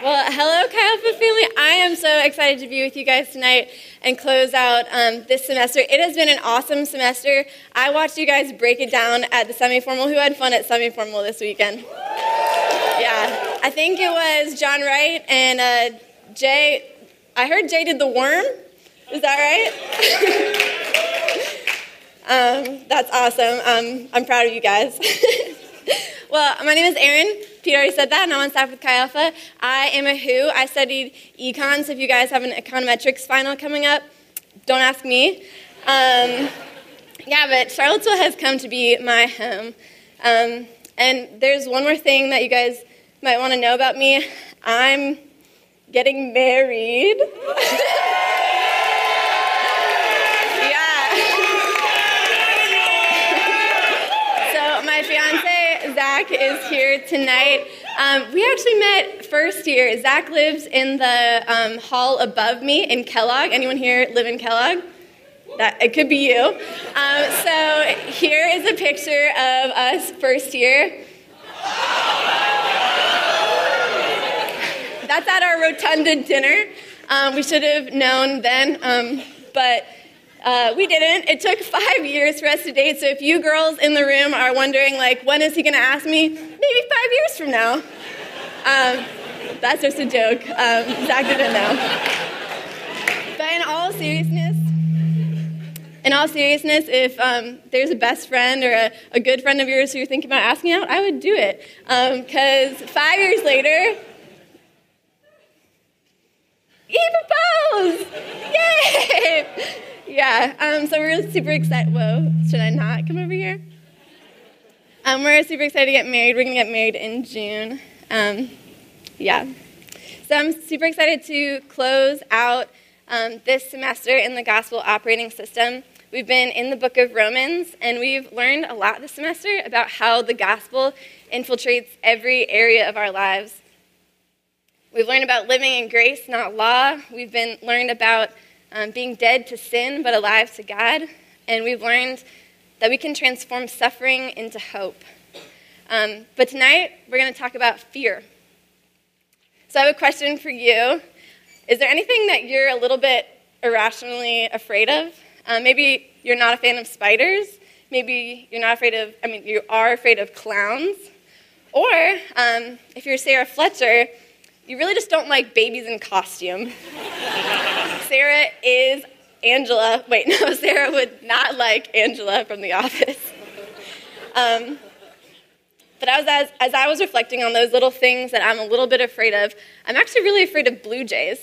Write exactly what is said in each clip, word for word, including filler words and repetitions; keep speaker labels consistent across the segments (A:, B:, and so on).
A: Well, hello, Chi Alpha family. I am so excited to be with you guys tonight and close out um, this semester. It has been an awesome semester. I watched you guys break it down at the semi-formal. Who had fun at semi-formal this weekend? Yeah, I think it was John Wright and uh, Jay. I heard Jay did the worm. Is that right? um, that's awesome. Um, I'm proud of you guys. Well, my name is Erin. Pete already said that, and I'm on staff with Chi Alpha. I am a who. I studied econ, so if you guys have an econometrics final coming up, don't ask me. Um, yeah, but Charlottesville has come to be my home. Um, and there's one more thing that you guys might want to know about me. I'm getting married. My fiance, Zach, is here tonight. Um, we actually met first year. Zach lives in the um, hall above me in Kellogg. Anyone here live in Kellogg? That, it could be you. Um, so here is a picture of us first year. That's at our Rotunda dinner. Um, we should have known then, um, but... Uh, we didn't. It took five years for us to date, so if you girls in the room are wondering, like, when is he going to ask me? Maybe five years from now. Um, that's just a joke. Um, Zach didn't know. But in all seriousness, in all seriousness, if um, there's a best friend or a, a good friend of yours who you're thinking about asking out, I would do it. Because um, five years later, he proposed! Yay! Yeah, um, so we're super excited. Whoa, should I not come over here? Um, we're super excited to get married. We're going to get married in June. Um, yeah. So I'm super excited to close out um, this semester in the Gospel Operating System. We've been in the book of Romans, and we've learned a lot this semester about how the gospel infiltrates every area of our lives. We've learned about living in grace, not law. We've been learned about Um, being dead to sin but alive to God, and we've learned that we can transform suffering into hope. Um, but tonight, we're going to talk about fear. So I have a question for you. Is there anything that you're a little bit irrationally afraid of? Uh, maybe you're not a fan of spiders. Maybe you're not afraid of, I mean, you are afraid of clowns. Or, um, if you're Sarah Fletcher, you really just don't like babies in costume. Sarah is Angela. Wait, no, Sarah would not like Angela from The Office. Um, but as, as, as I was reflecting on those little things that I'm a little bit afraid of, I'm actually really afraid of blue jays.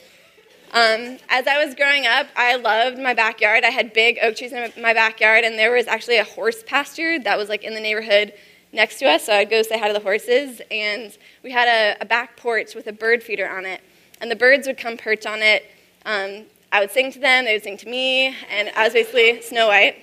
A: Um, as I was growing up, I loved my backyard. I had big oak trees in my backyard, and there was actually a horse pasture that was like in the neighborhood next to us, so I'd go say hi to the horses, and we had a, a back porch with a bird feeder on it, and the birds would come perch on it. Um, I would sing to them, they would sing to me, and I was basically Snow White.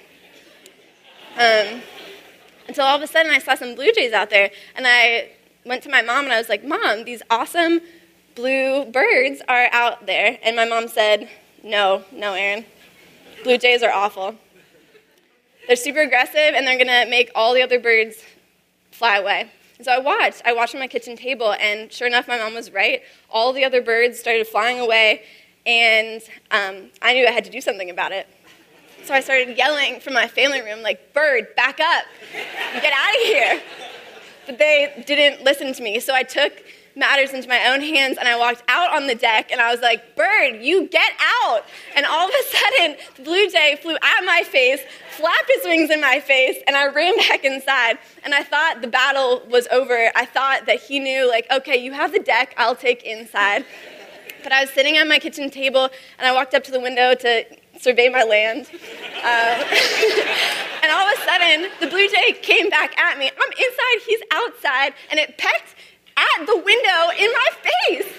A: Um, until all of a sudden I saw some blue jays out there, and I went to my mom and I was like, Mom, these awesome blue birds are out there. And my mom said, no, no, Erin, blue jays are awful. They're super aggressive, and they're going to make all the other birds fly away. And so I watched. I watched on my kitchen table, and sure enough, my mom was right. All the other birds started flying away, and um, I knew I had to do something about it. So I started yelling from my family room, like, bird, back up, get out of here. But they didn't listen to me, so I took matters into my own hands, and I walked out on the deck, and I was like, bird, you get out. And all of a sudden, the blue jay flew at my face, flapped his wings in my face, and I ran back inside. And I thought the battle was over. I thought that he knew, like, okay, you have the deck, I'll take inside. But I was sitting at my kitchen table, and I walked up to the window to survey my land. Um, and all of a sudden, the blue jay came back at me. I'm inside, he's outside, and it pecked at the window in my face.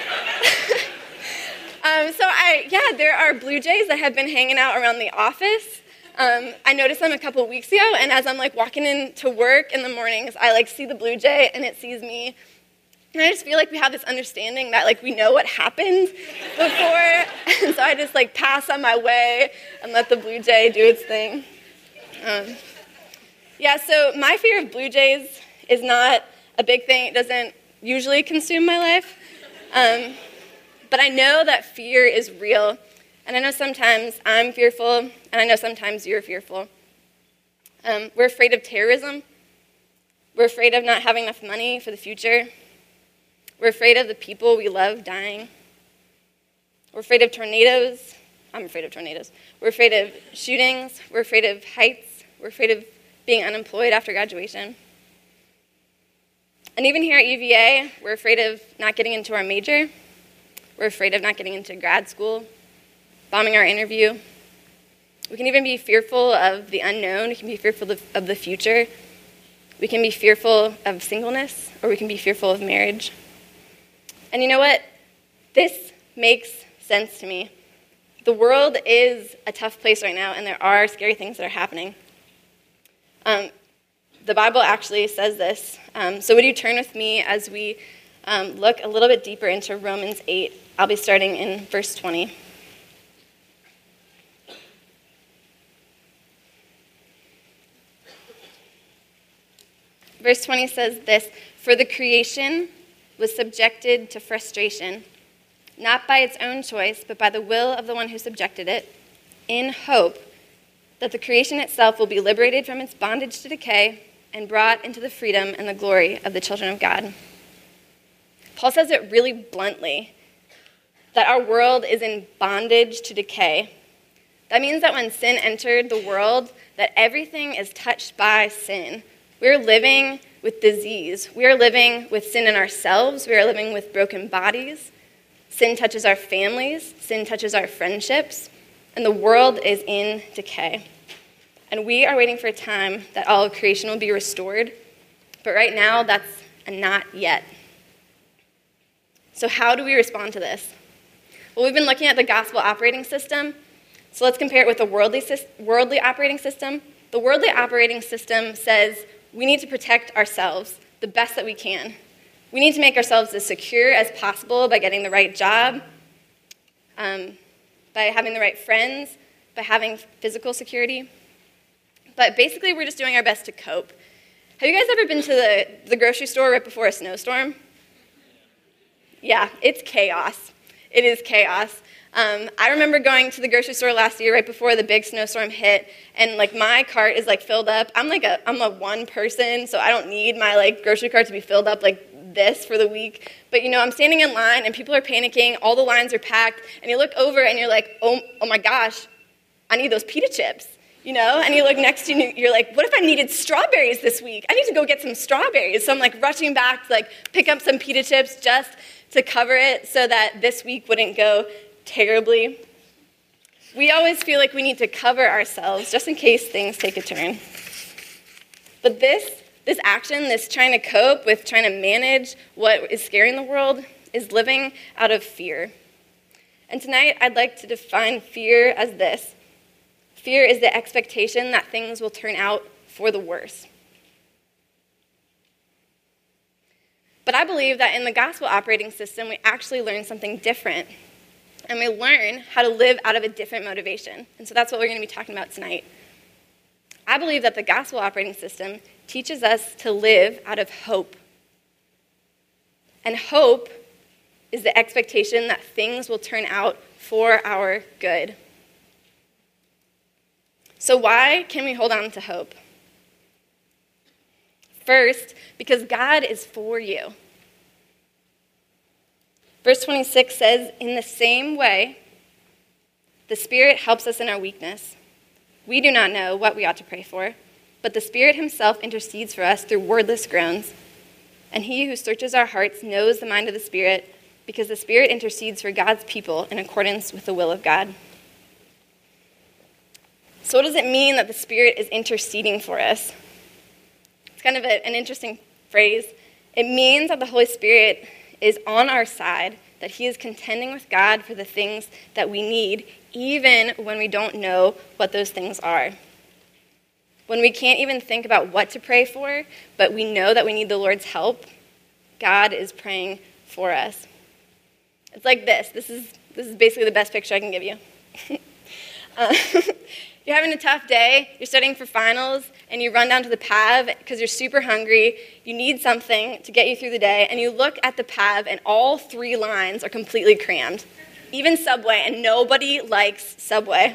A: um, so I, yeah, there are blue jays that have been hanging out around the office. Um, I noticed them a couple weeks ago, and as I'm like walking into work in the mornings, I like see the blue jay, and it sees me. And I just feel like we have this understanding that like we know what happened before, and so I just like pass on my way and let the blue jay do its thing. Um, yeah, so my fear of blue jays is not a big thing. It doesn't usually consume my life. Um, but I know that fear is real. And I know sometimes I'm fearful, and I know sometimes you're fearful. Um, we're afraid of terrorism. We're afraid of not having enough money for the future. We're afraid of the people we love dying. We're afraid of tornadoes. I'm afraid of tornadoes. We're afraid of shootings. We're afraid of heights. We're afraid of being unemployed after graduation. And even here at U V A, we're afraid of not getting into our major. We're afraid of not getting into grad school, bombing our interview. We can even be fearful of the unknown. We can be fearful of, of the future. We can be fearful of singleness, or we can be fearful of marriage. And you know what? This makes sense to me. The world is a tough place right now, and there are scary things that are happening. Um, the Bible actually says this. Um, so would you turn with me as we um, look a little bit deeper into Romans eight? I'll be starting in verse twenty. Verse twenty says this, "For the creation was subjected to frustration, not by its own choice, but by the will of the one who subjected it, in hope that the creation itself will be liberated from its bondage to decay and brought into the freedom and the glory of the children of God." Paul says it really bluntly, that our world is in bondage to decay. That means that when sin entered the world, that everything is touched by sin. We're living with disease. We are living with sin in ourselves. We are living with broken bodies. Sin touches our families. Sin touches our friendships. And the world is in decay. And we are waiting for a time that all of creation will be restored. But right now, that's a not yet. So how do we respond to this? Well, we've been looking at the gospel operating system. So let's compare it with the worldly, worldly operating system. The worldly operating system says we need to protect ourselves the best that we can. We need to make ourselves as secure as possible by getting the right job, um, by having the right friends, by having physical security. But basically, we're just doing our best to cope. Have you guys ever been to the, the grocery store right before a snowstorm? Yeah, it's chaos. It is chaos. Um, I remember going to the grocery store last year right before the big snowstorm hit, and like my cart is like filled up. I'm like a I'm a one person, so I don't need my like grocery cart to be filled up like this for the week. But you know, I'm standing in line and people are panicking. All the lines are packed, and you look over and you're like, oh oh my gosh, I need those pita chips. You know, and you look next to you and you're like, what if I needed strawberries this week? I need to go get some strawberries. So I'm like rushing back to like pick up some pita chips just to cover it so that this week wouldn't go terribly. We always feel like we need to cover ourselves just in case things take a turn. But this, this action, this trying to cope with trying to manage what is scary in the world is living out of fear. And tonight I'd like to define fear as this. Fear is the expectation that things will turn out for the worse. But I believe that in the gospel operating system, we actually learn something different. And we learn how to live out of a different motivation. And so that's what we're going to be talking about tonight. I believe that the gospel operating system teaches us to live out of hope. And hope is the expectation that things will turn out for our good. So why can we hold on to hope? First, because God is for you. Verse twenty-six says, "In the same way, the Spirit helps us in our weakness. We do not know what we ought to pray for, but the Spirit himself intercedes for us through wordless groans. And he who searches our hearts knows the mind of the Spirit, because the Spirit intercedes for God's people in accordance with the will of God." So what does it mean that the Spirit is interceding for us? It's kind of a, an interesting phrase. It means that the Holy Spirit is on our side, that he is contending with God for the things that we need, even when we don't know what those things are. When we can't even think about what to pray for, but we know that we need the Lord's help, God is praying for us. It's like this. This is, this is basically the best picture I can give you. uh, You're having a tough day, you're studying for finals, and you run down to the P A V because you're super hungry, you need something to get you through the day, and you look at the P A V and all three lines are completely crammed. Even Subway, and nobody likes Subway.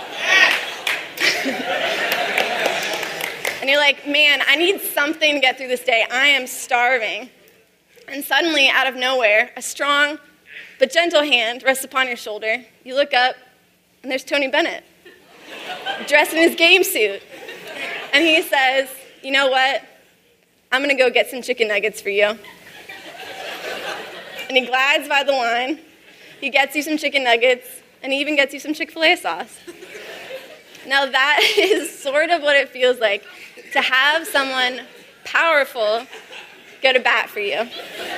A: And you're like, man, I need something to get through this day. I am starving. And suddenly, out of nowhere, a strong but gentle hand rests upon your shoulder. You look up, and there's Tony Bennett, dressed in his game suit. And he says, you know what? I'm going to go get some chicken nuggets for you. And he glides by the line. He gets you some chicken nuggets, and he even gets you some Chick-fil-A sauce. Now that is sort of what it feels like to have someone powerful go to bat for you.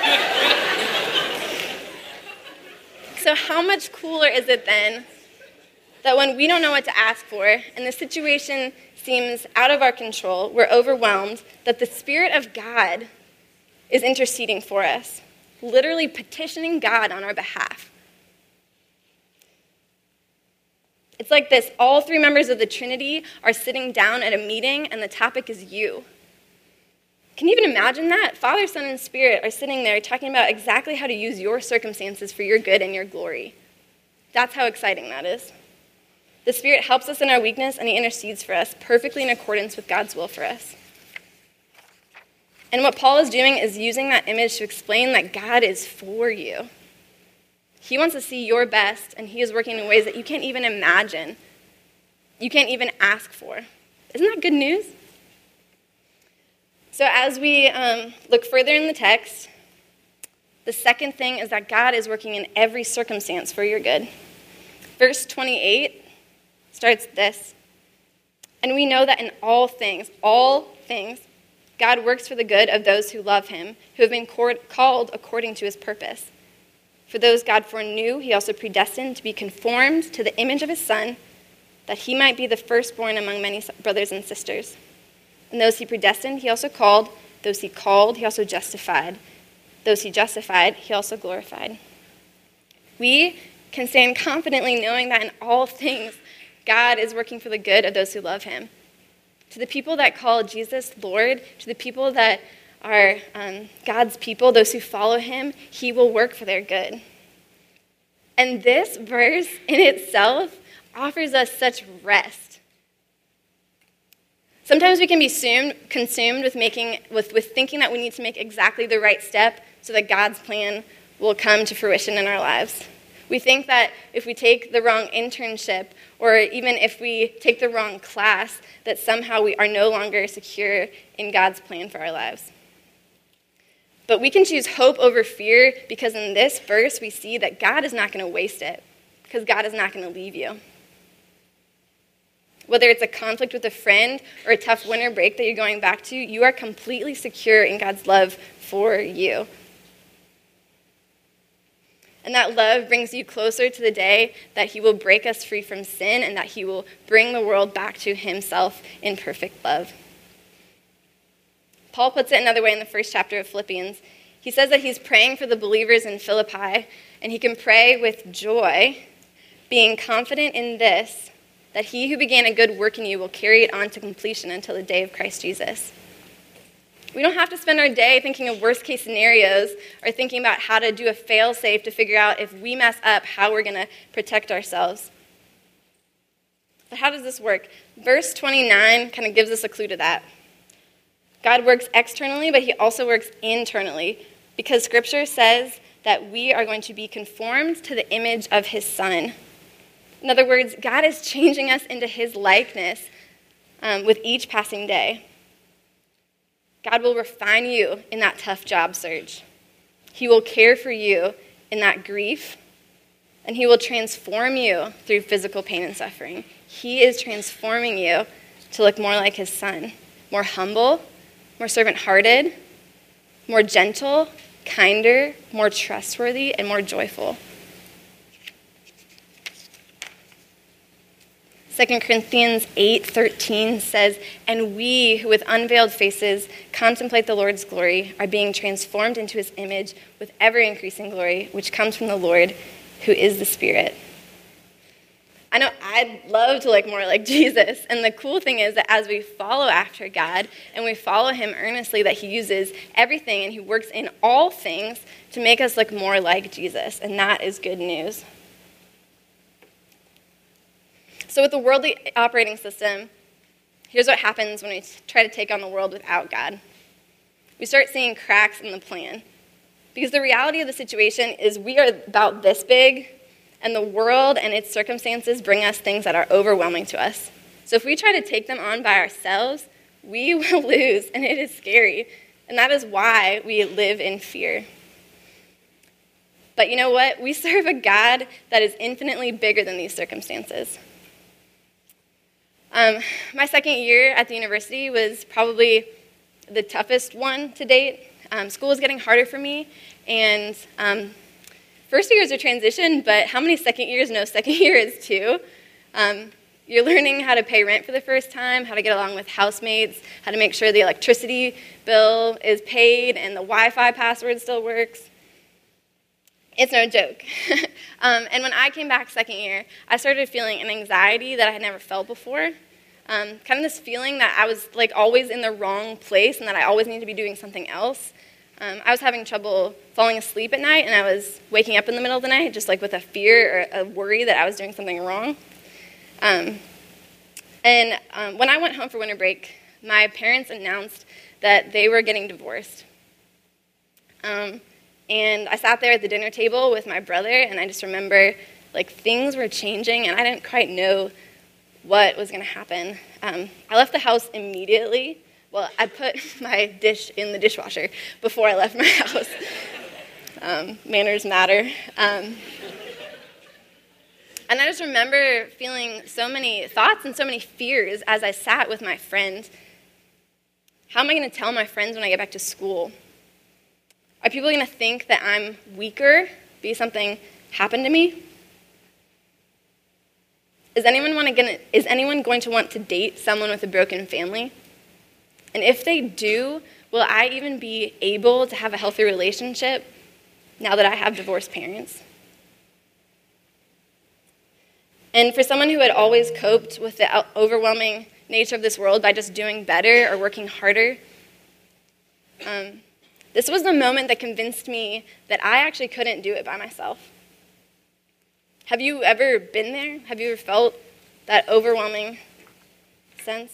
A: So how much cooler is it then that when we don't know what to ask for and the situation seems out of our control, we're overwhelmed, that the Spirit of God is interceding for us, literally petitioning God on our behalf. It's like this: all three members of the Trinity are sitting down at a meeting, and the topic is you. Can you even imagine that? Father, Son, and Spirit are sitting there talking about exactly how to use your circumstances for your good and your glory. That's how exciting that is. The Spirit helps us in our weakness, and he intercedes for us perfectly in accordance with God's will for us. And what Paul is doing is using that image to explain that God is for you. He wants to see your best, and he is working in ways that you can't even imagine. You can't even ask for. Isn't that good news? So as we um, look further in the text, the second thing is that God is working in every circumstance for your good. Verse twenty-eight starts this: and we know that in all things, all things, God works for the good of those who love him, who have been called according to his purpose. For those God foreknew, he also predestined to be conformed to the image of his Son, that he might be the firstborn among many brothers and sisters. And those he predestined, he also called. Those he called, he also justified. Those he justified, he also glorified. We can stand confidently knowing that in all things, God is working for the good of those who love him. To the people that call Jesus Lord, to the people that are um, God's people, those who follow him, he will work for their good. And this verse in itself offers us such rest. Sometimes we can be consumed, consumed with making, with, with thinking that we need to make exactly the right step so that God's plan will come to fruition in our lives. We think that if we take the wrong internship, or even if we take the wrong class, that somehow we are no longer secure in God's plan for our lives. But we can choose hope over fear, because in this verse we see that God is not going to waste it, because God is not going to leave you. Whether it's a conflict with a friend or a tough winter break that you're going back to, you are completely secure in God's love for you. And that love brings you closer to the day that he will break us free from sin and that he will bring the world back to himself in perfect love. Paul puts it another way in the first chapter of Philippians. He says that he's praying for the believers in Philippi, and he can pray with joy, being confident in this, that he who began a good work in you will carry it on to completion until the day of Christ Jesus. We don't have to spend our day thinking of worst-case scenarios or thinking about how to do a fail-safe to figure out if we mess up, how we're going to protect ourselves. But how does this work? Verse twenty-nine kind of gives us a clue to that. God works externally, but he also works internally, because Scripture says that we are going to be conformed to the image of his Son. In other words, God is changing us into his likeness um, with each passing day. God will refine you in that tough job search. He will care for you in that grief, and he will transform you through physical pain and suffering. He is transforming you to look more like his Son, more humble, more servant-hearted, more gentle, kinder, more trustworthy, and more joyful. Second Corinthians eight thirteen says, and we who with unveiled faces contemplate the Lord's glory are being transformed into his image with ever-increasing glory, which comes from the Lord, who is the Spirit. I know I'd love to look more like Jesus. And the cool thing is that as we follow after God and we follow him earnestly, that he uses everything and he works in all things to make us look more like Jesus. And that is good news. So with the worldly operating system, here's what happens when we try to take on the world without God. We start seeing cracks in the plan. Because the reality of the situation is we are about this big, and the world and its circumstances bring us things that are overwhelming to us. So if we try to take them on by ourselves, we will lose, and it is scary. And that is why we live in fear. But you know what? We serve a God that is infinitely bigger than these circumstances. Um, my second year at the university was probably the toughest one to date. Um, school was getting harder for me, and um, first year is a transition, but how many second years know second year is too? Um, you're learning how to pay rent for the first time, how to get along with housemates, how to make sure the electricity bill is paid and the Wi-Fi password still works. It's no joke. um, and when I came back second year, I started feeling an anxiety that I had never felt before. Um, kind of this feeling that I was like always in the wrong place and that I always needed to be doing something else. Um, I was having trouble falling asleep at night, and I was waking up in the middle of the night just like with a fear or a worry that I was doing something wrong. Um, and um, when I went home for winter break, my parents announced that they were getting divorced. Um, and I sat there at the dinner table with my brother, and I just remember like things were changing, and I didn't quite know what was going to happen. Um, I left the house immediately. Well, I put my dish in the dishwasher before I left my house. Um, manners matter. Um, and I just remember feeling so many thoughts and so many fears as I sat with my friend. How am I going to tell my friends when I get back to school? Are people going to think that I'm weaker because something happened to me? Is anyone, want to get, is anyone going to want to date someone with a broken family? And if they do, will I even be able to have a healthy relationship now that I have divorced parents? And for someone who had always coped with the overwhelming nature of this world by just doing better or working harder, um, this was the moment that convinced me that I actually couldn't do it by myself. Have you ever been there? Have you ever felt that overwhelming sense?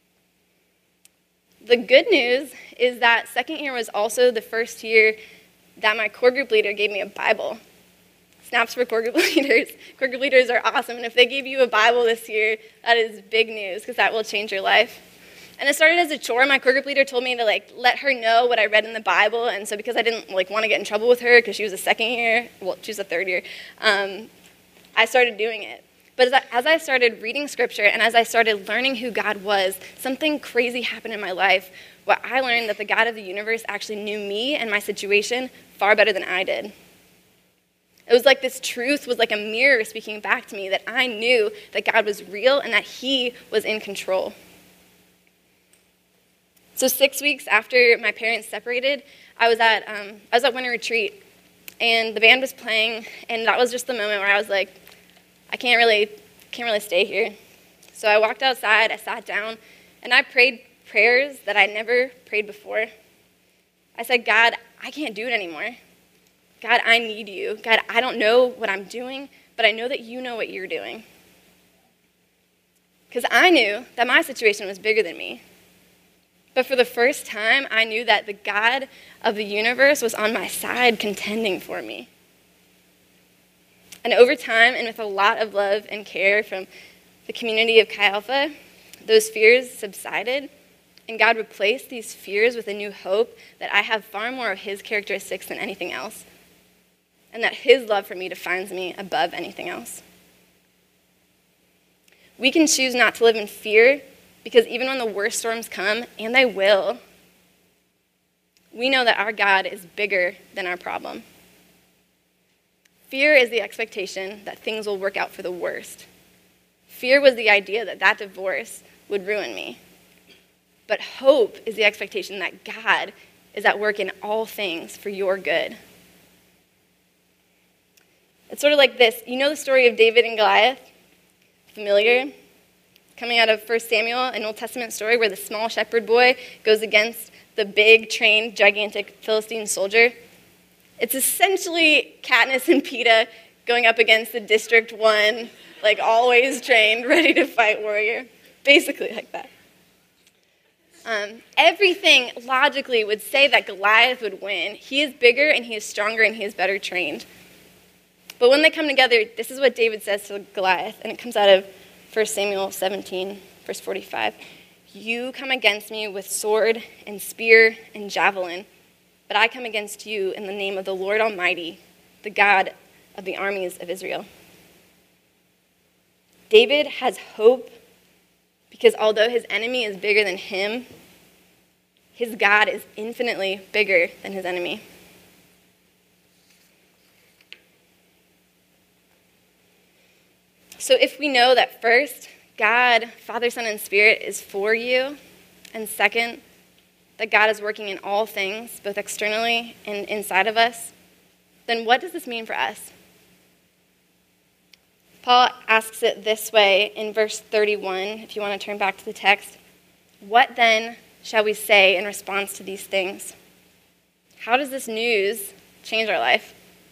A: The good news is that second year was also the first year that my core group leader gave me a Bible. Snaps for core group leaders. Core group leaders are awesome, and if they gave you a Bible this year, that is big news because that will change your life. And it started as a chore. My core group leader told me to like let her know what I read in the Bible, and so because I didn't like want to get in trouble with her because she was a second year, well, she was a third year, um, I started doing it. But as I, as I started reading Scripture and as I started learning who God was, something crazy happened in my life where I learned that the God of the universe actually knew me and my situation far better than I did. It was like this truth was like a mirror speaking back to me that I knew that God was real and that he was in control. So six weeks after my parents separated, I was at um, I was at winter retreat, and the band was playing, and that was just the moment where I was like, I can't really, can't really stay here. So I walked outside, I sat down, and I prayed prayers that I'd never prayed before. I said, God, I can't do it anymore. God, I need you. God, I don't know what I'm doing, but I know that you know what you're doing. Because I knew that my situation was bigger than me. But for the first time, I knew that the God of the universe was on my side contending for me. And over time, and with a lot of love and care from the community of Chi Alpha, those fears subsided, and God replaced these fears with a new hope that I have far more of his characteristics than anything else, and that his love for me defines me above anything else. We can choose not to live in fear because even when the worst storms come, and they will, we know that our God is bigger than our problem. Fear is the expectation that things will work out for the worst. Fear was the idea that that divorce would ruin me. But hope is the expectation that God is at work in all things for your good. It's sort of like this. You know the story of David and Goliath? Familiar? Coming out of First Samuel, an Old Testament story where the small shepherd boy goes against the big, trained, gigantic Philistine soldier. It's essentially Katniss and Peeta going up against the District one, like always trained, ready to fight warrior. Basically like that. Um, everything logically would say that Goliath would win. He is bigger and he is stronger and he is better trained. But when they come together, this is what David says to Goliath, and it comes out of First Samuel seventeen, verse forty-five. You come against me with sword and spear and javelin, but I come against you in the name of the Lord Almighty, the God of the armies of Israel. David has hope because although his enemy is bigger than him, his God is infinitely bigger than his enemy. So if we know that first, God, Father, Son, and Spirit is for you, and second, that God is working in all things, both externally and inside of us, then what does this mean for us? Paul asks it this way in verse thirty-one, if you want to turn back to the text. What then shall we say in response to these things? How does this news change our life?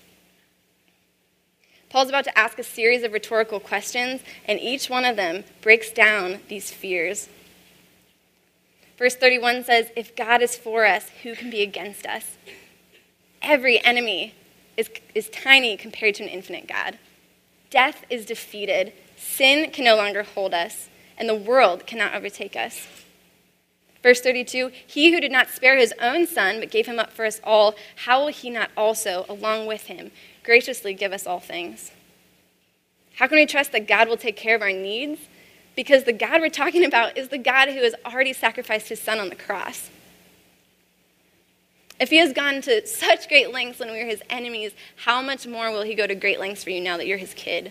A: Paul's about to ask a series of rhetorical questions, and each one of them breaks down these fears. Verse thirty-one says, if God is for us, who can be against us? Every enemy is, is tiny compared to an infinite God. Death is defeated, sin can no longer hold us, and the world cannot overtake us. Verse thirty-two, he who did not spare his own son, but gave him up for us all, how will he not also, along with him, graciously give us all things? How can we trust that God will take care of our needs? Because the God we're talking about is the God who has already sacrificed his son on the cross. If he has gone to such great lengths when we were his enemies, how much more will he go to great lengths for you now that you're his kid?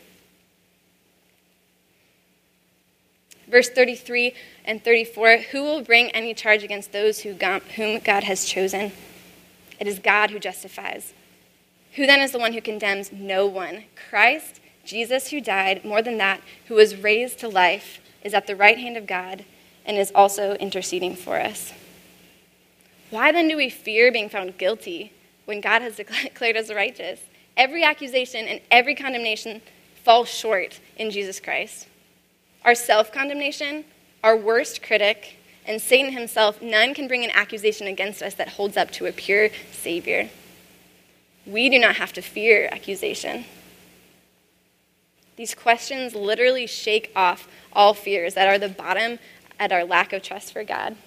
A: Verse thirty-three and thirty-four, who will bring any charge against those who God, whom God has chosen? It is God who justifies. Who then is the one who condemns? No one. Christ, Jesus who died, more than that, who was raised to life, is at the right hand of God and is also interceding for us. Why then do we fear being found guilty when God has declared us righteous? Every accusation and every condemnation falls short in Jesus Christ. Our self-condemnation, our worst critic, and Satan himself, none can bring an accusation against us that holds up to a pure Savior. We do not have to fear accusation. These questions literally shake off all fears that are the bottom at our lack of trust for God.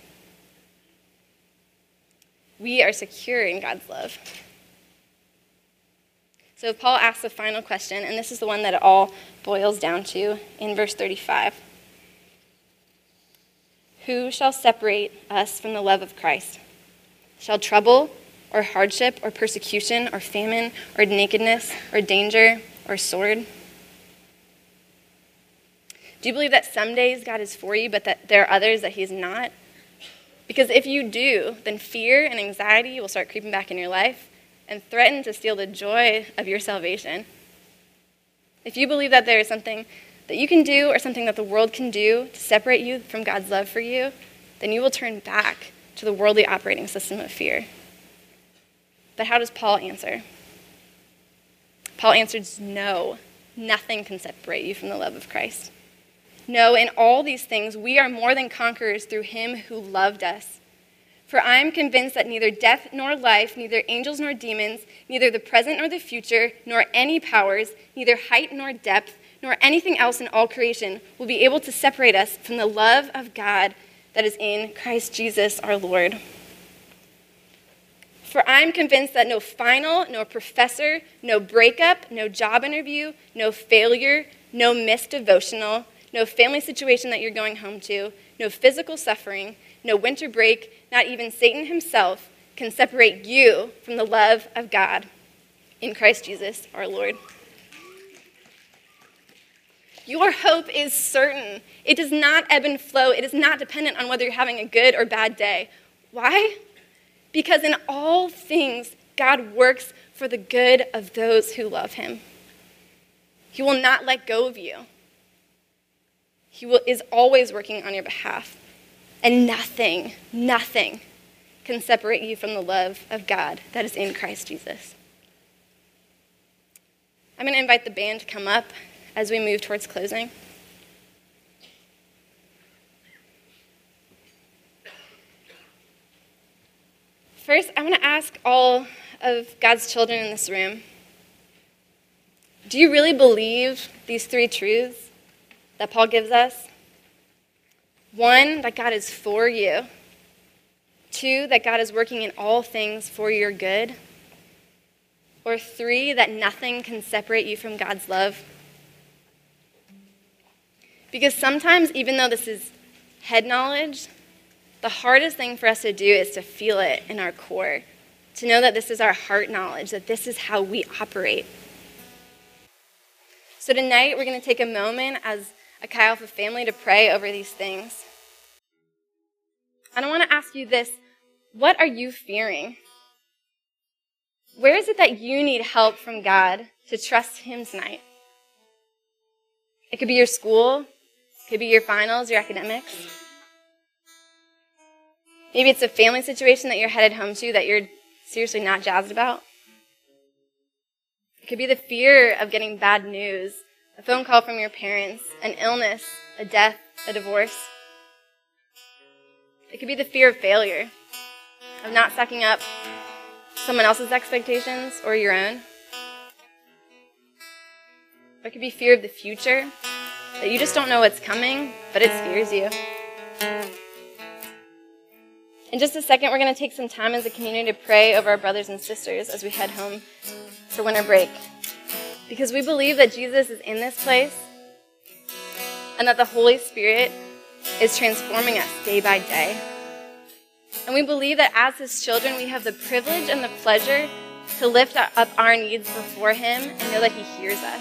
A: We are secure in God's love. So Paul asks the final question, and this is the one that it all boils down to in verse thirty-five. Who shall separate us from the love of Christ? Shall trouble, or hardship, or persecution, or famine, or nakedness, or danger, or sword? Do you believe that some days God is for you, but that there are others that he's not? Because if you do, then fear and anxiety will start creeping back in your life and threaten to steal the joy of your salvation. If you believe that there is something that you can do or something that the world can do to separate you from God's love for you, then you will turn back to the worldly operating system of fear. But how does Paul answer? Paul answers, no, nothing can separate you from the love of Christ. No, in all these things, we are more than conquerors through him who loved us. For I am convinced that neither death nor life, neither angels nor demons, neither the present nor the future, nor any powers, neither height nor depth, nor anything else in all creation will be able to separate us from the love of God that is in Christ Jesus our Lord. For I am convinced that no final, no professor, no breakup, no job interview, no failure, no missed devotional, no family situation that you're going home to, no physical suffering, no winter break, not even Satan himself can separate you from the love of God in Christ Jesus our Lord. Your hope is certain. It does not ebb and flow. It is not dependent on whether you're having a good or bad day. Why? Because in all things, God works for the good of those who love him. He will not let go of you. He will, is always working on your behalf. And nothing, nothing can separate you from the love of God that is in Christ Jesus. I'm going to invite the band to come up as we move towards closing. First, I want to ask all of God's children in this room, do you really believe these three truths that Paul gives us? One, that God is for you. Two, that God is working in all things for your good. Or three, that nothing can separate you from God's love. Because sometimes, even though this is head knowledge, the hardest thing for us to do is to feel it in our core, to know that this is our heart knowledge, that this is how we operate. So tonight, we're going to take a moment as a Chi Alpha family to pray over these things. And I want to ask you this, what are you fearing? Where is it that you need help from God to trust him tonight? It could be your school, it could be your finals, your academics. Maybe it's a family situation that you're headed home to that you're seriously not jazzed about. It could be the fear of getting bad news, a phone call from your parents, an illness, a death, a divorce. It could be the fear of failure, of not stacking up someone else's expectations or your own. Or it could be fear of the future, that you just don't know what's coming, but it scares you. In just a second, we're going to take some time as a community to pray over our brothers and sisters as we head home for winter break. Because we believe that Jesus is in this place and that the Holy Spirit is transforming us day by day. And we believe that as his children, we have the privilege and the pleasure to lift up our needs before him and know that he hears us.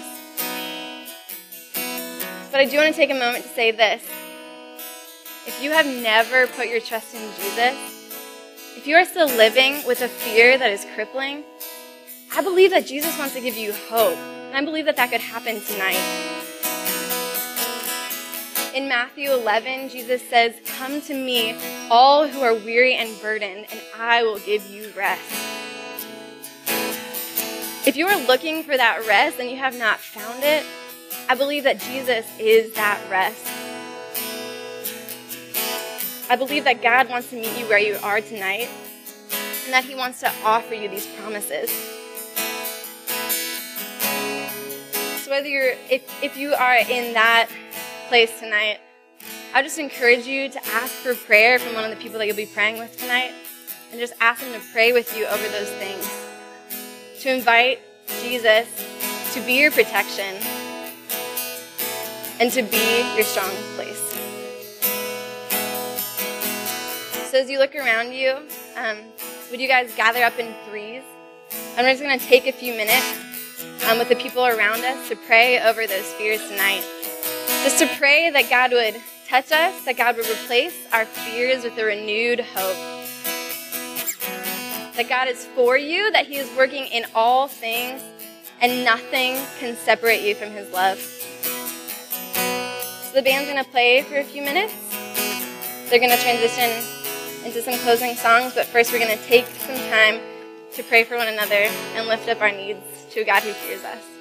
A: But I do want to take a moment to say this. If you have never put your trust in Jesus, if you are still living with a fear that is crippling, I believe that Jesus wants to give you hope. And I believe that that could happen tonight. In Matthew eleven, Jesus says, "Come to me, all who are weary and burdened, and I will give you rest." If you are looking for that rest and you have not found it, I believe that Jesus is that rest. I believe that God wants to meet you where you are tonight, and that he wants to offer you these promises. So whether you're, if, if you are in that place tonight, I just encourage you to ask for prayer from one of the people that you'll be praying with tonight, and just ask them to pray with you over those things. To invite Jesus to be your protection and to be your strong place. So as you look around you, um, would you guys gather up in threes? And we're just going to take a few minutes um, with the people around us to pray over those fears tonight. Just to pray that God would touch us, that God would replace our fears with a renewed hope. That God is for you, that he is working in all things, and nothing can separate you from his love. So the band's going to play for a few minutes. They're going to transition into some closing songs, but first we're going to take some time to pray for one another and lift up our needs to a God who hears us.